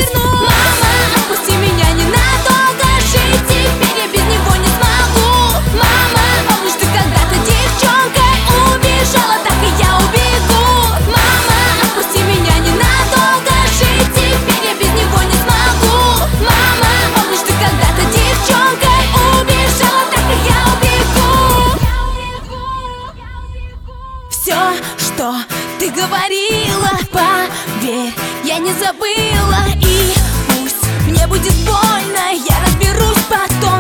вернусь. Мама, отпусти меня ненадолго, жить теперь я без него не смогу. Мама, помнишь, ты когда-то девчонкой убежала, так и я убегу. Мама, отпусти меня ненадолго, жить теперь я без него не смогу. Мама, помнишь, ты когда-то девчонкой убежала, так и я убегу. Все, что ты говорила, поверь, я не забыла. И пусть мне будет больно, я разберусь потом.